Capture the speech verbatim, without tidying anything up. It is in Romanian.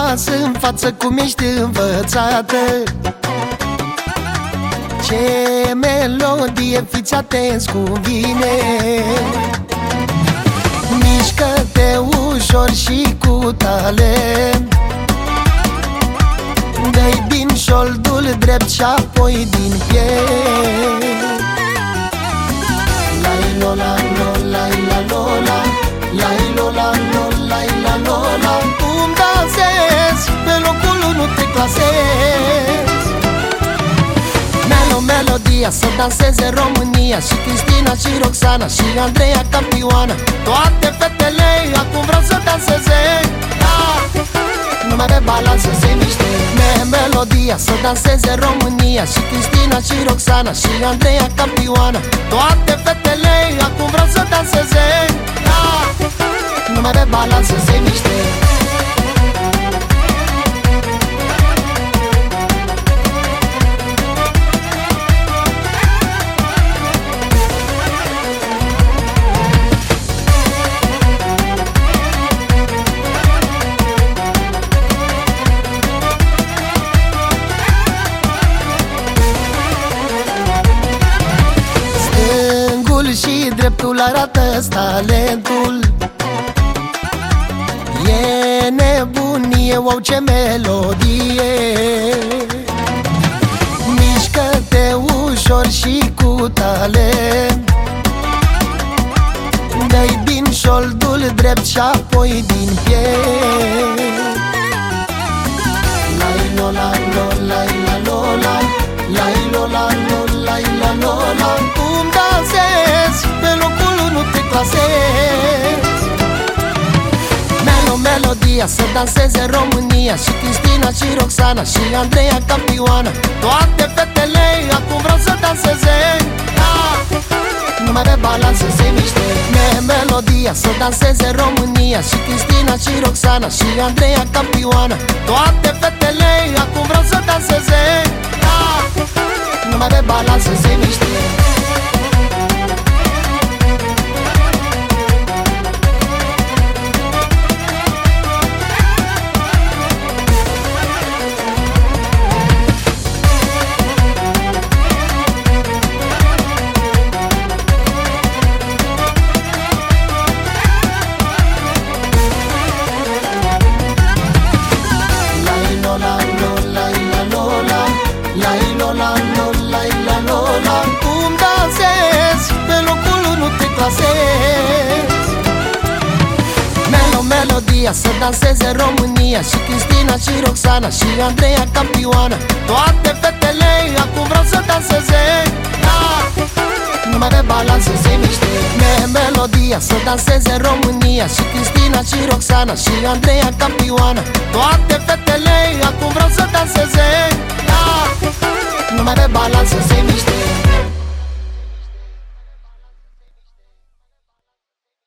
pas în față cum ești învățată. Ce melodie, fiți atenți cum vine. Mișcă-te ușor și cu talent, dă-i din șoldul drept și apoi din piept. Lai lola lola la lola, lai lola lola la lola. Cum dansezi, pe locul unu te clasezi. Melo, melodia, să danseze România, și Cristina și Roxana și Andreea campioană. Toate fetele acum vreau să danseze, da. Numai pe balansă se miște. Melodia, să danseze România, și Cristina și Roxana și Andreea campioană. Toate fetele acum vreau să danseze, da. Numai pe balansă se miște. Și dreptul arată-ți talentul. E nebunie, wow, ce melodie. Mișcă-te ușor și cu talent, dă-i din șoldul drept și apoi din piept. Lai lola lola la lola, lai lola lola la lola. Cum dansezi, pe locul unu te clasezi. Melo, melodia, să danseze România, și Cristina și Roxana și Andreea campioană. Toate fetele acum vreau să danseze, da. Numai pe balansă se miște. Melodia, să danseze România, și Cristina și Roxana și Andreea campioană. Toate fetele acum vreau să danseze, da. Numai pe balansă se miște. Cum dansezi, pe locul unu te clasezi. Melo, melodia, să danseze România, și Cristina și Roxana și Andreea campioană. Toate fetele acum vreau să danseze, da. Numai pe balansă se miște. Melodia, să danseze România, și Cristina și Roxana și Andreea campioană. Toate fetele acum vreau să danseze, da. Numai pe balansă se miște.